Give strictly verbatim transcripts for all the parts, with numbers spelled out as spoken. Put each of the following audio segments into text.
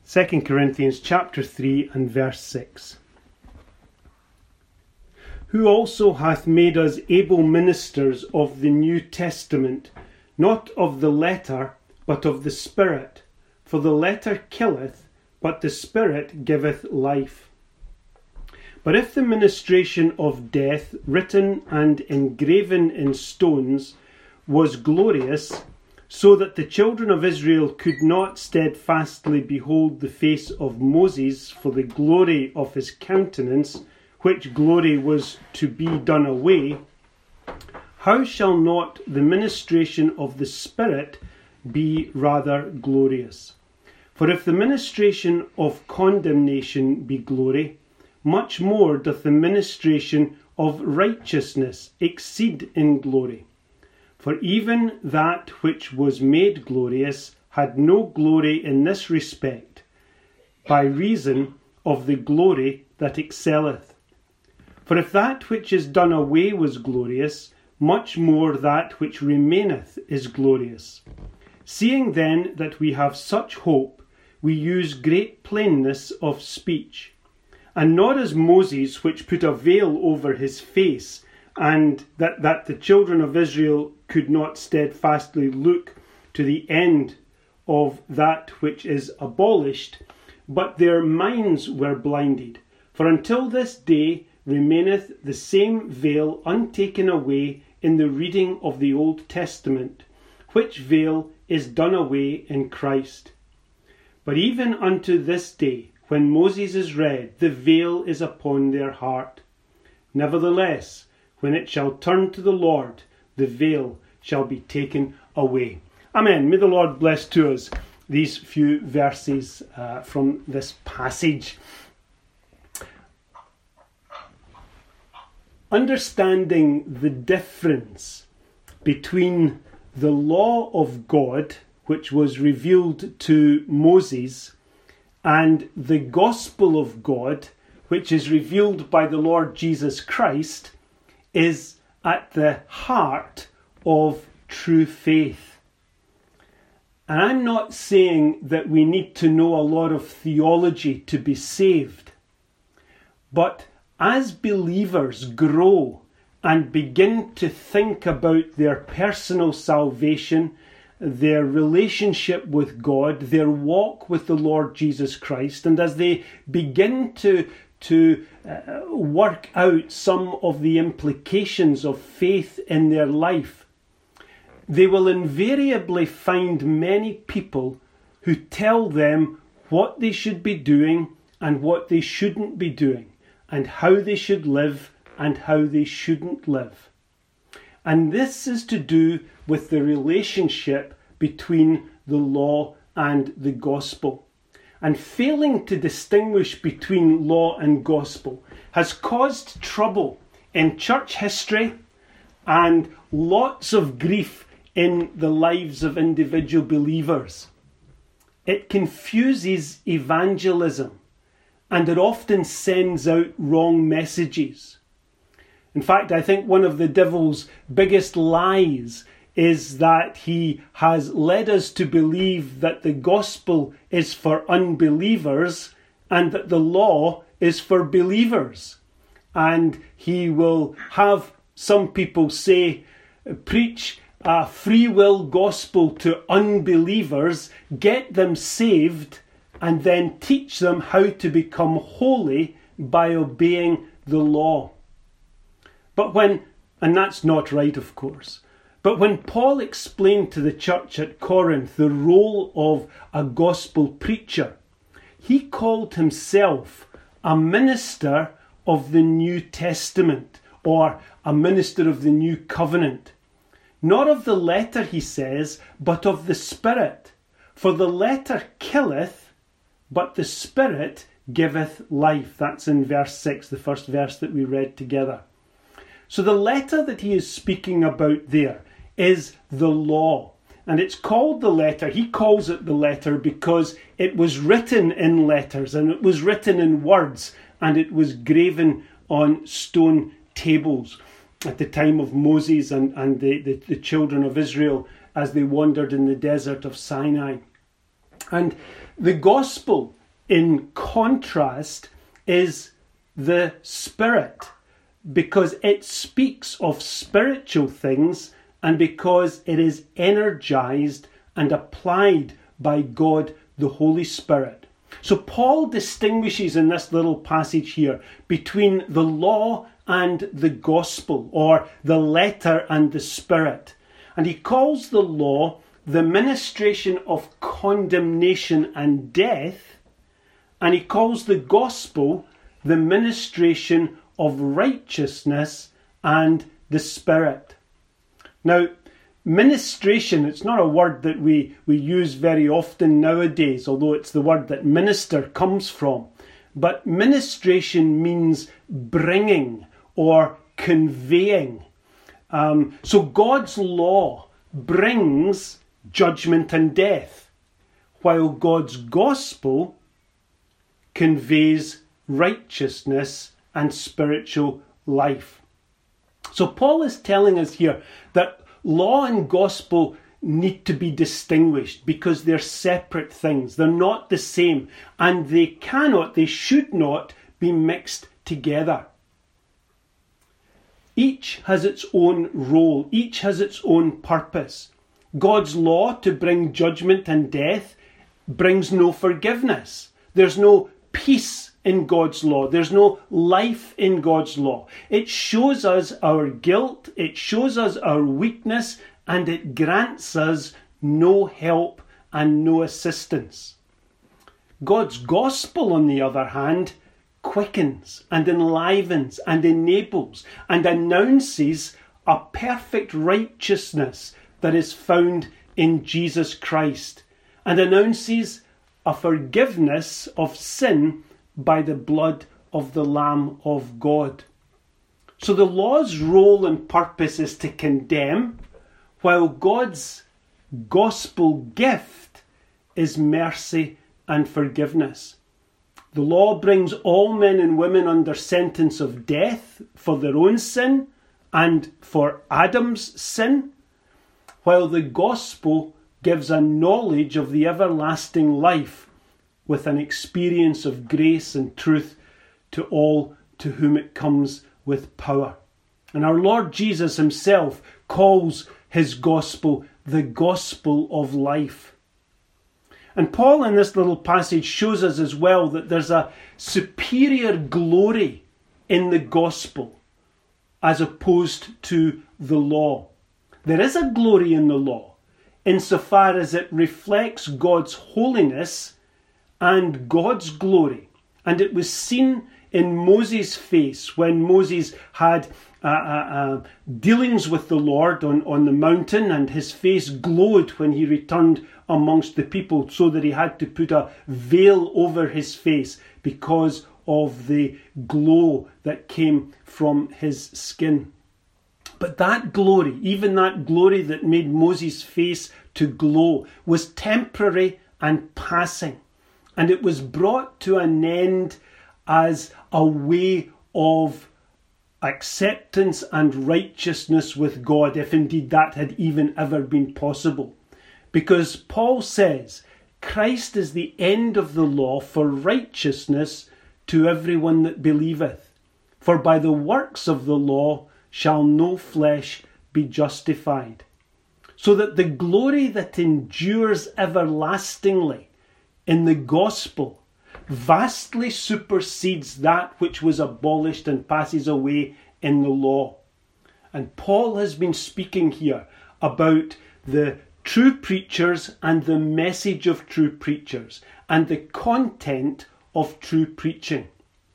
Second Corinthians chapter three and verse six. Who also hath made us able ministers of the New Testament, not of the letter, but of the Spirit. For the letter killeth, but the Spirit giveth life. But if the ministration of death, written and engraven in stones, was glorious, so that the children of Israel could not steadfastly behold the face of Moses for the glory of his countenance, which glory was to be done away, how shall not the ministration of the Spirit be rather glorious? For if the ministration of condemnation be glory, much more doth the ministration of righteousness exceed in glory. For even that which was made glorious had no glory in this respect, by reason of the glory that excelleth. For if that which is done away was glorious, much more that which remaineth is glorious. Seeing then that we have such hope, we use great plainness of speech, and not as Moses, which put a veil over his face, and that, that the children of Israel could not steadfastly look to the end of that which is abolished, but their minds were blinded. For until this day remaineth the same veil untaken away in the reading of the Old Testament, which veil is done away in Christ. But even unto this day, when Moses is read, the veil is upon their heart. Nevertheless, when it shall turn to the Lord, the veil shall be taken away. Amen. May the Lord bless to us these few verses uh, from this passage. Understanding the difference between the law of God, which was revealed to Moses, and the gospel of God, which is revealed by the Lord Jesus Christ, is at the heart of true faith. And I'm not saying that we need to know a lot of theology to be saved, but as believers grow and begin to think about their personal salvation, their relationship with God, their walk with the Lord Jesus Christ, and as they begin to to uh, work out some of the implications of faith in their life, they will invariably find many people who tell them what they should be doing and what they shouldn't be doing, and how they should live and how they shouldn't live. And this is to do with the relationship between the law and the gospel. And failing to distinguish between law and gospel has caused trouble in church history and lots of grief in the lives of individual believers. It confuses evangelism, and it often sends out wrong messages. In fact, I think one of the devil's biggest lies is that he has led us to believe that the gospel is for unbelievers and that the law is for believers. And he will have some people say, preach a free will gospel to unbelievers, get them saved, and then teach them how to become holy by obeying the law. But when, and that's not right, of course, but when Paul explained to the church at Corinth the role of a gospel preacher, he called himself a minister of the New Testament, or a minister of the New Covenant. Not of the letter, he says, but of the Spirit. For the letter killeth, but the Spirit giveth life. That's in verse six, the first verse that we read together. So the letter that he is speaking about there is the law. And it's called the letter. He calls it the letter because it was written in letters, and it was written in words, and it was graven on stone tables at the time of Moses and, and the, the, the children of Israel as they wandered in the desert of Sinai. And the gospel, in contrast, is the Spirit, because it speaks of spiritual things and because it is energized and applied by God the Holy Spirit. So Paul distinguishes in this little passage here between the law and the gospel, or the letter and the Spirit. And he calls the law the ministration of condemnation and death, and he calls the gospel the ministration of righteousness and the Spirit. Now, ministration, it's not a word that we, we use very often nowadays, although it's the word that minister comes from. But ministration means bringing or conveying. Um, so God's law brings judgment and death, while God's gospel conveys righteousness and spiritual life. So Paul is telling us here that law and gospel need to be distinguished because they're separate things. They're not the same, and they cannot, they should not be mixed together. Each has its own role. Each has its own purpose. God's law to bring judgment and death brings no forgiveness. There's no peace in God's law. There's no life in God's law. It shows us our guilt. It shows us our weakness, and it grants us no help and no assistance. God's gospel, on the other hand, quickens and enlivens and enables and announces a perfect righteousness that is found in Jesus Christ, and announces a forgiveness of sin by the blood of the Lamb of God. So the law's role and purpose is to condemn, while God's gospel gift is mercy and forgiveness. The law brings all men and women under sentence of death for their own sin and for Adam's sin, while the gospel gives a knowledge of the everlasting life with an experience of grace and truth to all to whom it comes with power. And our Lord Jesus himself calls his gospel the gospel of life. And Paul in this little passage shows us as well that there's a superior glory in the gospel as opposed to the law. There is a glory in the law insofar as it reflects God's holiness and God's glory. And it was seen in Moses' face when Moses had uh, uh, uh, dealings with the Lord on, on the mountain, and his face glowed when he returned amongst the people, so that he had to put a veil over his face because of the glow that came from his skin. But that glory, even that glory that made Moses' face to glow, was temporary and passing. And it was brought to an end as a way of acceptance and righteousness with God, if indeed that had even ever been possible. Because Paul says, Christ is the end of the law for righteousness to everyone that believeth. For by the works of the law shall no flesh be justified. So that the glory that endures everlastingly in the gospel vastly supersedes that which was abolished and passes away in the law. And Paul has been speaking here about the true preachers and the message of true preachers and the content of true preaching.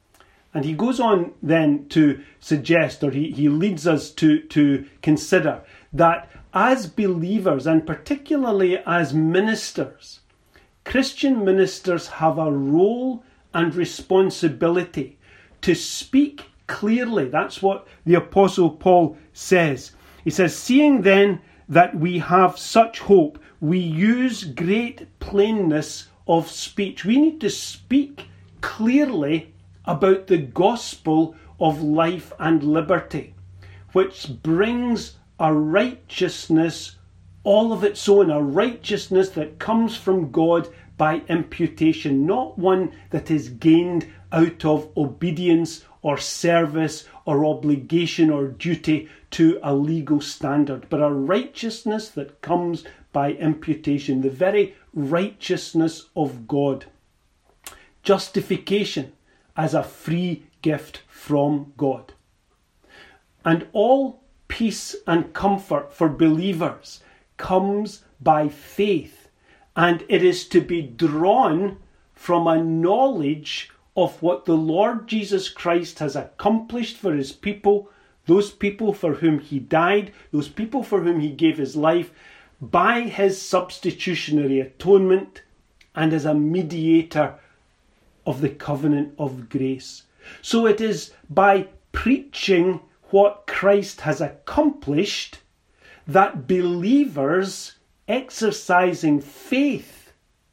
And he goes on then to suggest, or he, he leads us to, to consider that as believers, and particularly as ministers, Christian ministers have a role and responsibility to speak clearly. That's what the Apostle Paul says. He says, seeing then that we have such hope, we use great plainness of speech. We need to speak clearly about the gospel of life and liberty, which brings a righteousness all of its own, a righteousness that comes from God by imputation, not one that is gained out of obedience or service or obligation or duty to a legal standard, but a righteousness that comes by imputation, the very righteousness of God. Justification as a free gift from God. And all peace and comfort for believers comes by faith, and it is to be drawn from a knowledge of what the Lord Jesus Christ has accomplished for his people, those people for whom he died, those people for whom he gave his life, by his substitutionary atonement and as a mediator of the covenant of grace. So it is by preaching what Christ has accomplished that believers exercising faith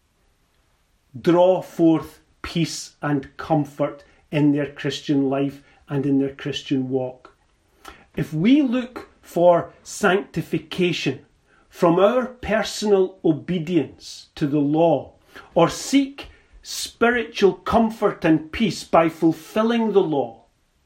draw forth peace and comfort in their Christian life and in their Christian walk. If we look for sanctification from our personal obedience to the law, or seek spiritual comfort and peace by fulfilling the law,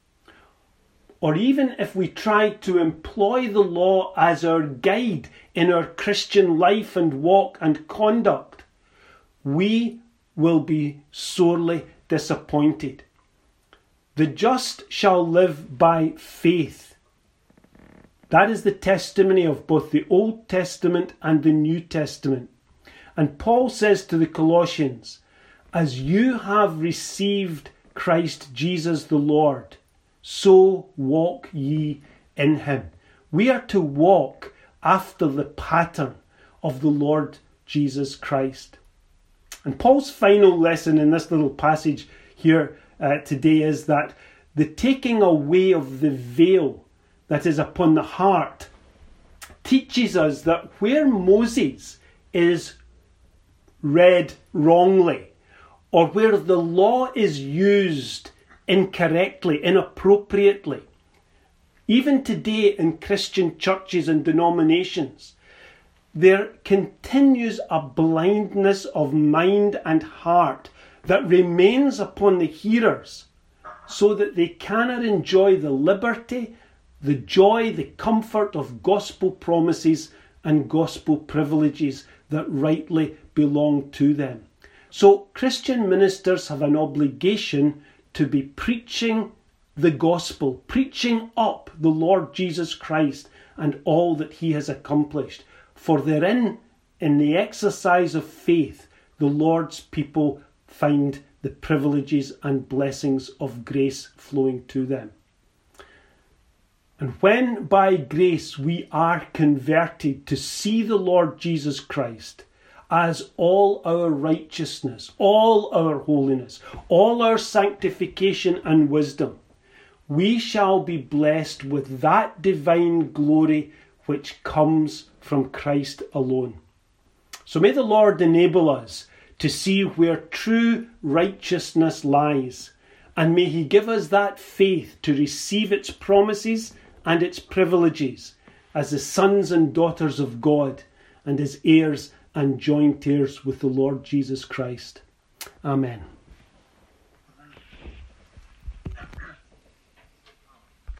or even if we try to employ the law as our guide in our Christian life and walk and conduct, we will be sorely disappointed. The just shall live by faith. That is the testimony of both the Old Testament and the New Testament. And Paul says to the Colossians, as you have received Christ Jesus the Lord, so walk ye in him. We are to walk after the pattern of the Lord Jesus Christ. And Paul's final lesson in this little passage here uh, today is that the taking away of the veil that is upon the heart teaches us that where Moses is read wrongly, or where the law is used incorrectly, inappropriately, even today in Christian churches and denominations, there continues a blindness of mind and heart that remains upon the hearers, so that they cannot enjoy the liberty, the joy, the comfort of gospel promises and gospel privileges that rightly belong to them. So Christian ministers have an obligation to be preaching the gospel, preaching up the Lord Jesus Christ and all that he has accomplished. For therein, in the exercise of faith, the Lord's people find the privileges and blessings of grace flowing to them. And when by grace we are converted to see the Lord Jesus Christ as all our righteousness, all our holiness, all our sanctification and wisdom, we shall be blessed with that divine glory which comes from Christ alone. So may the Lord enable us to see where true righteousness lies, and may he give us that faith to receive its promises and its privileges as the sons and daughters of God and as heirs and joint heirs with the Lord Jesus Christ. Amen.